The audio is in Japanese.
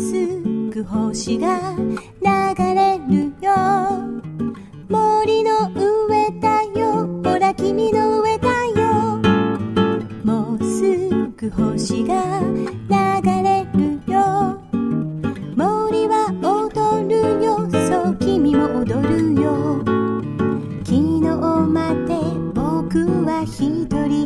すぐ星が流れるよ。森の上だよ、ほら君の上だよ。もうすぐ星が流れるよ。森は踊るよ、そう君も踊るよ。昨日まで僕は一人